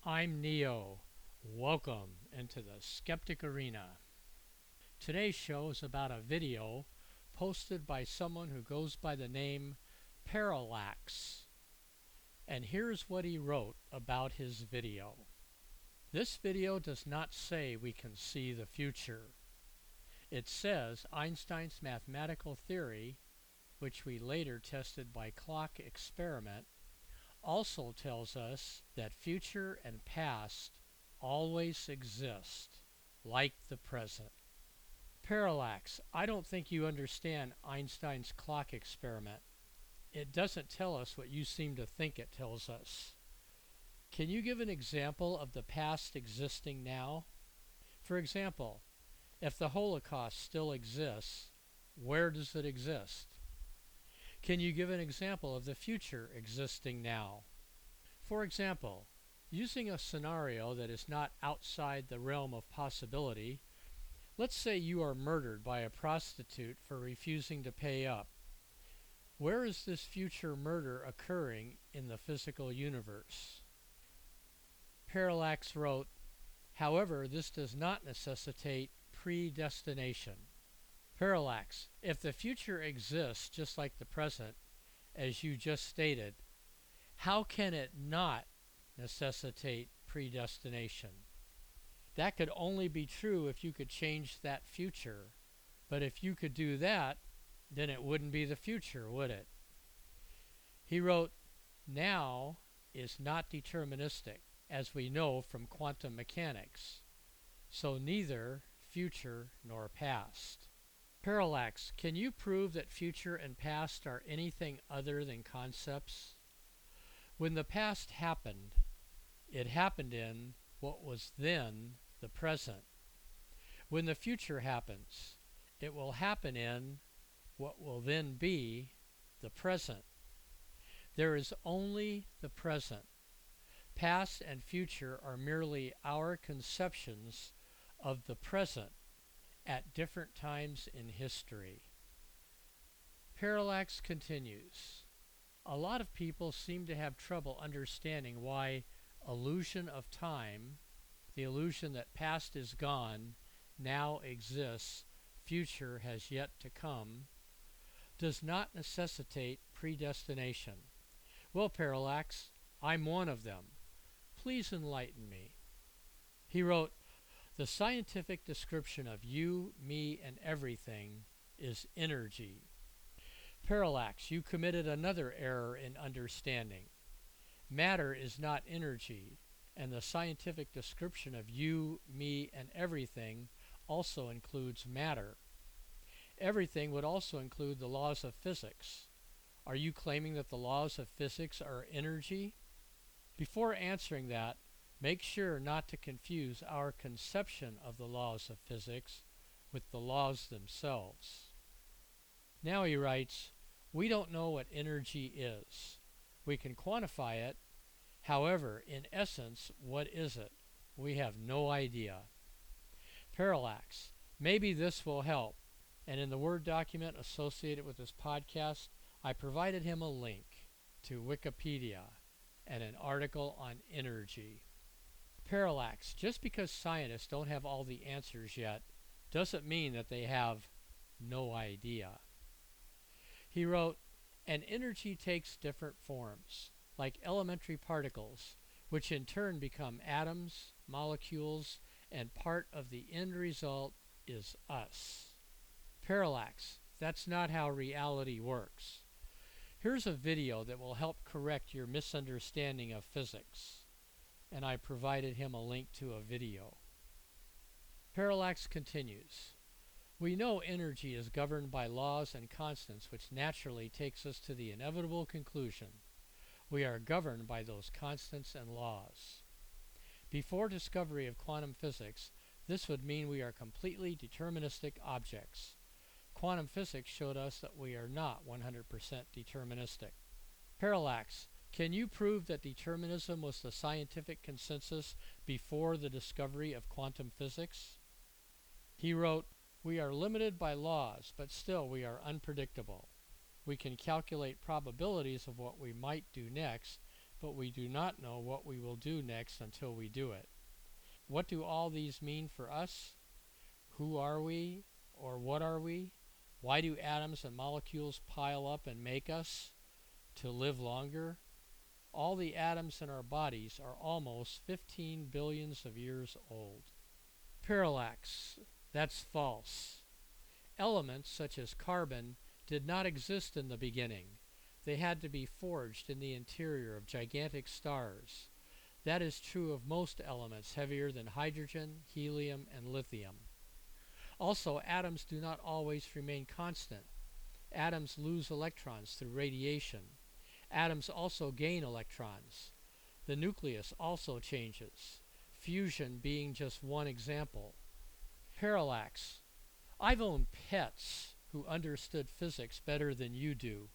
I'm Neo. Welcome into the Skeptic Arena. Today's show is about a video posted by someone who goes by the name Parallax. And here's what he wrote about his video. This video does not say we can see the future. It says Einstein's mathematical theory, which we later tested by clock experiment, also tells us that future and past always exist, like the present. Parallax, I don't think you understand Einstein's clock experiment. It doesn't tell us what you seem to think it tells us. Can you give an example of the past existing now? For example, if the Holocaust still exists, where does it exist? Can you give an example of the future existing now? For example, using a scenario that is not outside the realm of possibility, let's say you are murdered by a prostitute for refusing to pay up. Where is this future murder occurring in the physical universe? Parallax wrote, however, this does not necessitate predestination. Parallax, if the future exists just like the present, as you just stated, how can it not necessitate predestination? That could only be true if you could change that future. But if you could do that, then it wouldn't be the future, would it? He wrote, now is not deterministic, as we know from quantum mechanics. So neither future nor past. Parallax, can you prove that future and past are anything other than concepts? When the past happened, it happened in what was then the present. When the future happens, it will happen in what will then be the present. There is only the present. Past and future are merely our conceptions of the present at different times in history. Parallax continues. A lot of people seem to have trouble understanding why illusion of time, the illusion that past is gone, now exists, future has yet to come, does not necessitate predestination. Well, Parallax, I'm one of them. Please enlighten me. He wrote, the scientific description of you, me, and everything is energy. Parallax, you committed another error in understanding. Matter is not energy, and the scientific description of you, me, and everything also includes matter. Everything would also include the laws of physics. Are you claiming that the laws of physics are energy? Before answering that, make sure not to confuse our conception of the laws of physics with the laws themselves. Now he writes, we don't know what energy is. We can quantify it. However, in essence, what is it? We have no idea. Parallax, maybe this will help. And in the Word document associated with this podcast, I provided him a link to Wikipedia and an article on energy. Parallax, just because scientists don't have all the answers yet, doesn't mean that they have no idea. He wrote, and energy takes different forms, like elementary particles, which in turn become atoms, molecules, and part of the end result is us. Parallax, that's not how reality works. Here's a video that will help correct your misunderstanding of physics. And I provided him a link to a video. Parallax continues. We know energy is governed by laws and constants, which naturally takes us to the inevitable conclusion. We are governed by those constants and laws. Before discovery of quantum physics, this would mean we are completely deterministic objects. Quantum physics showed us that we are not 100% deterministic. Parallax, can you prove that determinism was the scientific consensus before the discovery of quantum physics? He wrote, we are limited by laws, but still we are unpredictable. We can calculate probabilities of what we might do next, but we do not know what we will do next until we do it. What do all these mean for us? Who are we, or what are we? Why do atoms and molecules pile up and make us? To live longer? All the atoms in our bodies are almost 15 billions of years old. Parallax. That's false. Elements such as carbon did not exist in the beginning. They had to be forged in the interior of gigantic stars. That is true of most elements heavier than hydrogen, helium, and lithium. Also, atoms do not always remain constant. Atoms lose electrons through radiation. Atoms also gain electrons. The nucleus also changes, fusion being just one example. Parallax. I've owned pets who understood physics better than you do.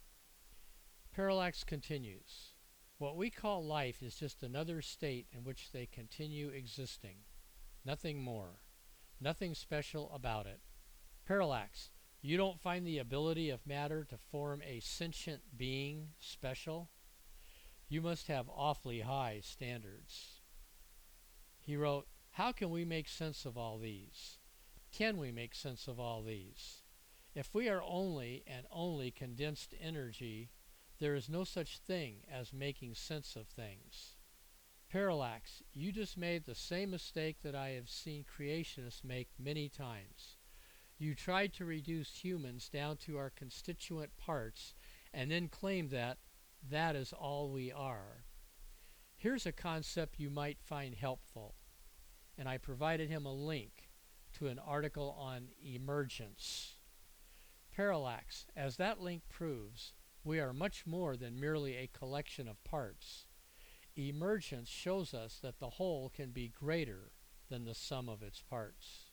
Parallax continues. What we call life is just another state in which they continue existing. Nothing more. Nothing special about it. Parallax. You don't find the ability of matter to form a sentient being special? You must have awfully high standards. He wrote, how can we make sense of all these? Can we make sense of all these? If we are only and only condensed energy, there is no such thing as making sense of things. Parallax, you just made the same mistake that I have seen creationists make many times. You tried to reduce humans down to our constituent parts and then claim that that is all we are. Here's a concept you might find helpful, and I provided him a link to an article on emergence. Parallax, as that link proves, we are much more than merely a collection of parts. Emergence shows us that the whole can be greater than the sum of its parts.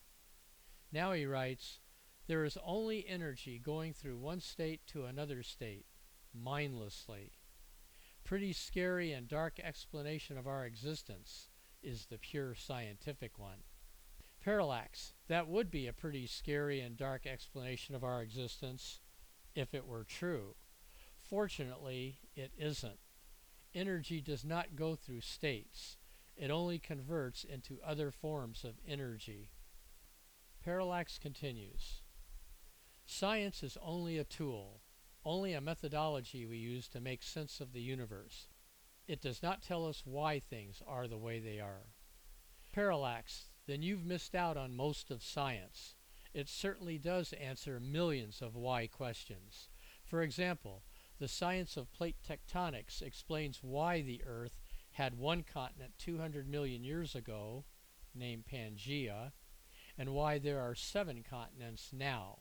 Now he writes, there is only energy going through one state to another state, mindlessly. Pretty scary and dark explanation of our existence is the pure scientific one. Parallax, that would be a pretty scary and dark explanation of our existence if it were true. Fortunately, it isn't. Energy does not go through states. It only converts into other forms of energy. Parallax continues. Science is only a tool, only a methodology we use to make sense of the universe. It does not tell us why things are the way they are. Parallax, then you've missed out on most of science. It certainly does answer millions of why questions. For example, the science of plate tectonics explains why the Earth had one continent 200 million years ago, named Pangaea, and why there are 7 continents now.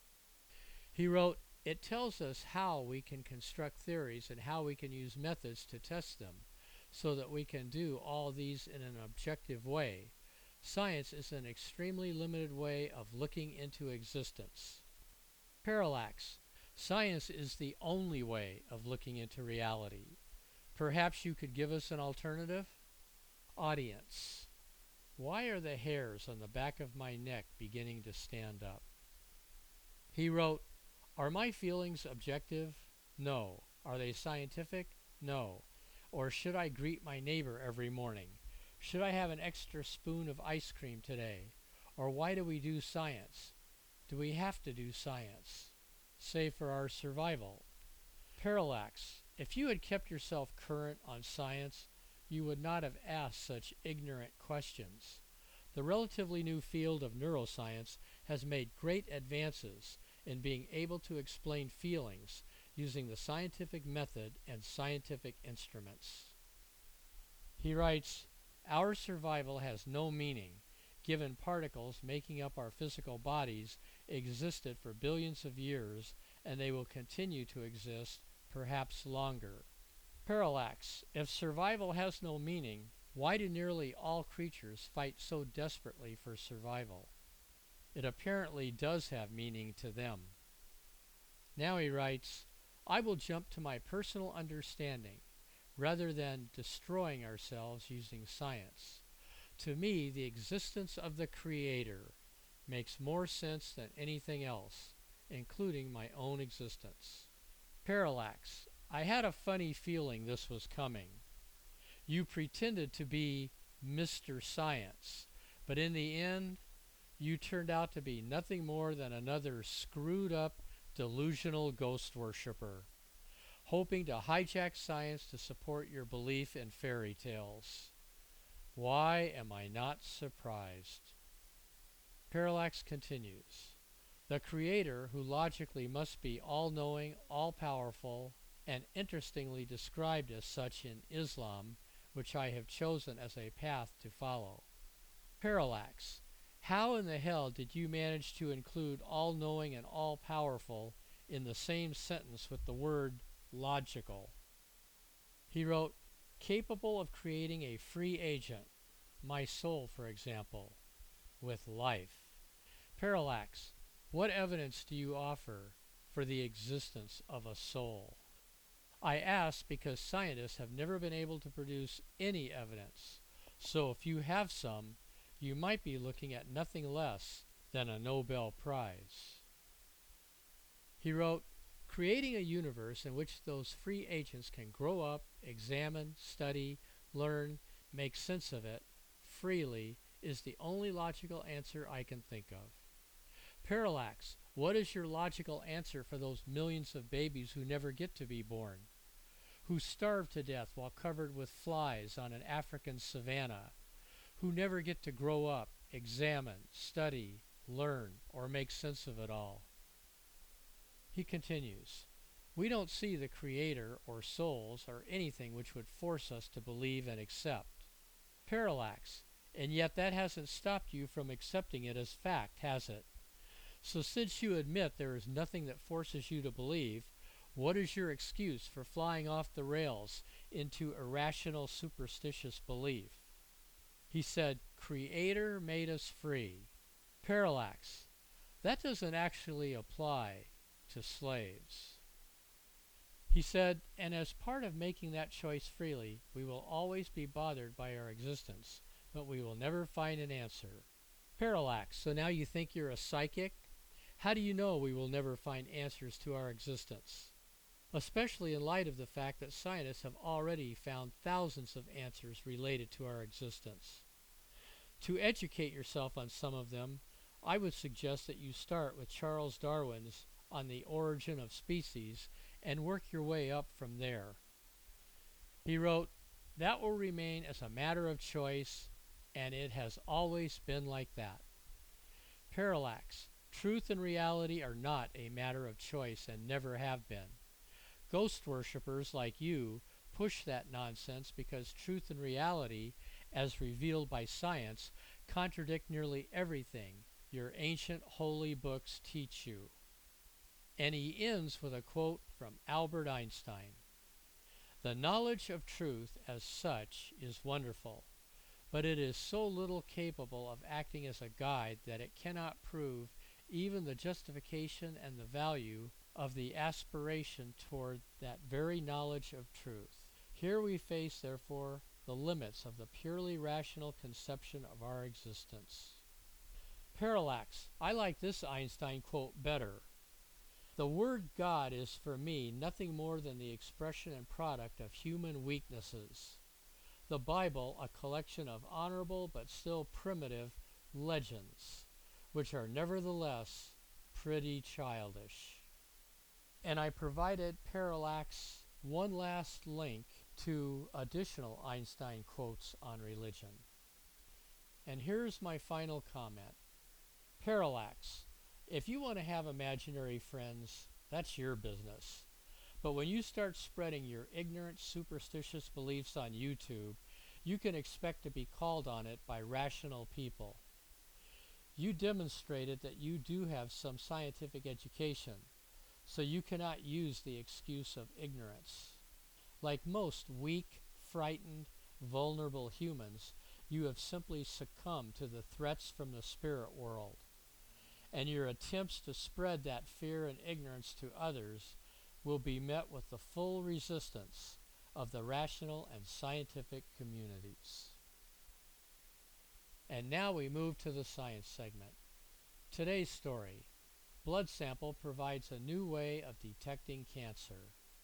He wrote, it tells us how we can construct theories and how we can use methods to test them, so that we can do all these in an objective way. Science is an extremely limited way of looking into existence. Parallax. Science is the only way of looking into reality. Perhaps you could give us an alternative? Audience. Why are the hairs on the back of my neck beginning to stand up? He wrote, are my feelings objective? No. Are they scientific? No. Or should I greet my neighbor every morning? Should I have an extra spoon of ice cream today? Or why do we do science? Do we have to do science? Say for our survival. Parallax. If you had kept yourself current on science, you would not have asked such ignorant questions. The relatively new field of neuroscience has made great advances in being able to explain feelings using the scientific method and scientific instruments. He writes, our survival has no meaning, given particles making up our physical bodies existed for billions of years, and they will continue to exist perhaps longer. Parallax. If survival has no meaning, why do nearly all creatures fight so desperately for survival? It apparently does have meaning to them. Now he writes, I will jump to my personal understanding, rather than destroying ourselves using science. To me, the existence of the Creator makes more sense than anything else, including my own existence. Parallax. I had a funny feeling this was coming. You pretended to be Mr. Science, but in the end, you turned out to be nothing more than another screwed up, delusional ghost worshiper, hoping to hijack science to support your belief in fairy tales. Why am I not surprised? Parallax continues. The Creator, who logically must be all-knowing, all-powerful, and interestingly described as such in Islam, which I have chosen as a path to follow. Parallax. How in the hell did you manage to include all-knowing and all-powerful in the same sentence with the word logical? He wrote, capable of creating a free agent, my soul, for example, with life. Parallax. What evidence do you offer for the existence of a soul? I ask because scientists have never been able to produce any evidence. So if you have some, you might be looking at nothing less than a Nobel Prize. He wrote, creating a universe in which those free agents can grow up, examine, study, learn, make sense of it freely is the only logical answer I can think of. Parallax, what is your logical answer for those millions of babies who never get to be born, who starve to death while covered with flies on an African savanna, who never get to grow up, examine, study, learn, or make sense of it all? He continues, we don't see the Creator or souls or anything which would force us to believe and accept. Parallax, and yet that hasn't stopped you from accepting it as fact, has it? So since you admit there is nothing that forces you to believe, what is your excuse for flying off the rails into irrational superstitious belief? He said, Creator made us free. Parallax, that doesn't actually apply to slaves. He said, and as part of making that choice freely, we will always be bothered by our existence, but we will never find an answer. Parallax, so now you think you're a psychic? How do you know we will never find answers to our existence? Especially in light of the fact that scientists have already found thousands of answers related to our existence. To educate yourself on some of them, I would suggest that you start with Charles Darwin's On the Origin of Species and work your way up from there. He wrote, that will remain as a matter of choice, and it has always been like that. Parallax, truth and reality are not a matter of choice and never have been. Ghost worshippers like you push that nonsense because truth and reality, as revealed by science, contradict nearly everything your ancient holy books teach you. And he ends with a quote from Albert Einstein. The knowledge of truth as such is wonderful, but it is so little capable of acting as a guide that it cannot prove even the justification and the value of the aspiration toward that very knowledge of truth. Here we face, therefore, the limits of the purely rational conception of our existence. Parallax, I like this Einstein quote better. The word God is for me nothing more than the expression and product of human weaknesses. The Bible, a collection of honorable but still primitive legends, which are nevertheless pretty childish. And I provided Parallax one last link to additional Einstein quotes on religion. And here's my final comment. Parallax, if you want to have imaginary friends, that's your business. But when you start spreading your ignorant, superstitious beliefs on YouTube, you can expect to be called on it by rational people. You demonstrated that you do have some scientific education, so you cannot use the excuse of ignorance. Like most weak, frightened, vulnerable humans, you have simply succumbed to the threats from the spirit world. And your attempts to spread that fear and ignorance to others will be met with the full resistance of the rational and scientific communities. And now we move to the science segment. Today's story. Blood sample provides a new way of detecting cancer.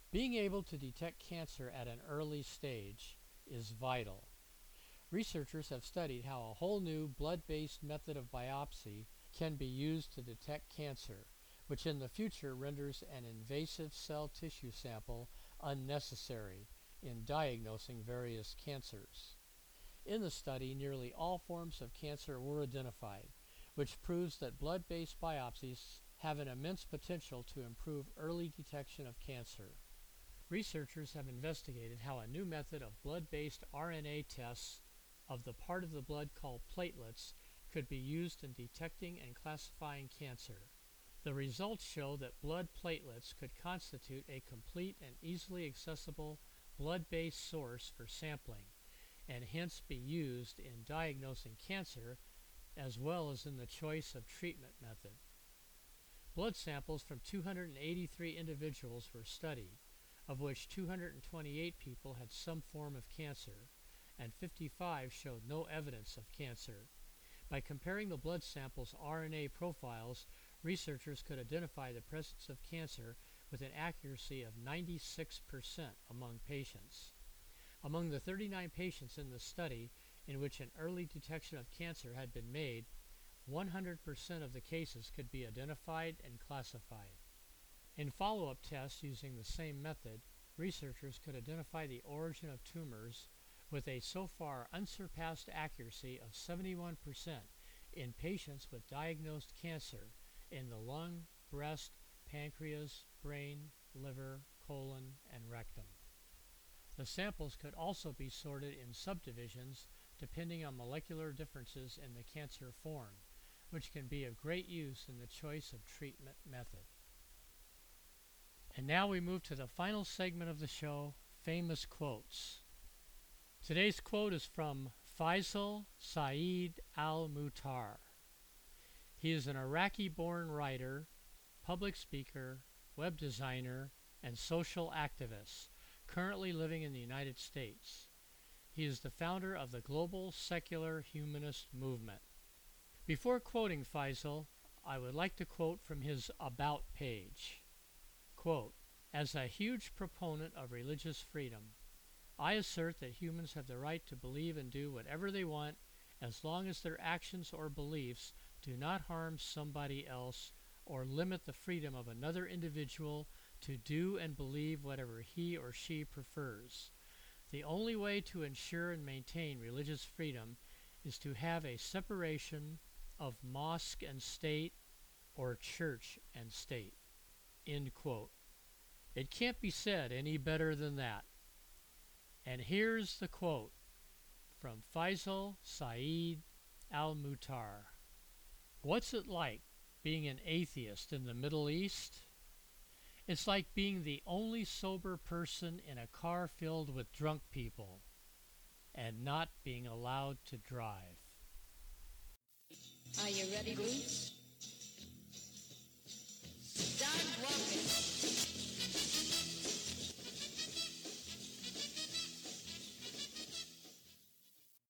Being able to detect cancer at an early stage is vital. Researchers have studied how a whole new blood-based method of biopsy can be used to detect cancer, which in the future renders an invasive cell tissue sample unnecessary in diagnosing various cancers. In the study, nearly all forms of cancer were identified, which proves that blood-based biopsies have an immense potential to improve early detection of cancer. Researchers have investigated how a new method of blood-based RNA tests of the part of the blood called platelets could be used in detecting and classifying cancer. The results show that blood platelets could constitute a complete and easily accessible blood-based source for sampling, and hence be used in diagnosing cancer as well as in the choice of treatment method. Blood samples from 283 individuals were studied, of which 228 people had some form of cancer, and 55 showed no evidence of cancer. By comparing the blood samples' RNA profiles, researchers could identify the presence of cancer with an accuracy of 96% among patients. Among the 39 patients in the study in which an early detection of cancer had been made, 100% of the cases could be identified and classified. In follow-up tests using the same method, researchers could identify the origin of tumors with a so far unsurpassed accuracy of 71% in patients with diagnosed cancer in the lung, breast, pancreas, brain, liver, colon, and rectum. The samples could also be sorted in subdivisions depending on molecular differences in the cancer form, which can be of great use in the choice of treatment method. And now we move to the final segment of the show, famous quotes. Today's quote is from Faisal Saeed Al-Muhtar. He is an Iraqi-born writer, public speaker, web designer, and social activist, currently living in the United States. He is the founder of the Global Secular Humanist Movement. Before quoting Faisal, I would like to quote from his About page. Quote, "As a huge proponent of religious freedom, I assert that humans have the right to believe and do whatever they want as long as their actions or beliefs do not harm somebody else or limit the freedom of another individual to do and believe whatever he or she prefers. The only way to ensure and maintain religious freedom is to have a separation of mosque and state or church and state." End quote. It can't be said any better than that. And here's the quote from Faisal Saeed Al-Muhtar. "What's it like being an atheist in the Middle East? It's like being the only sober person in a car filled with drunk people and not being allowed to drive." Are you ready, Bruce?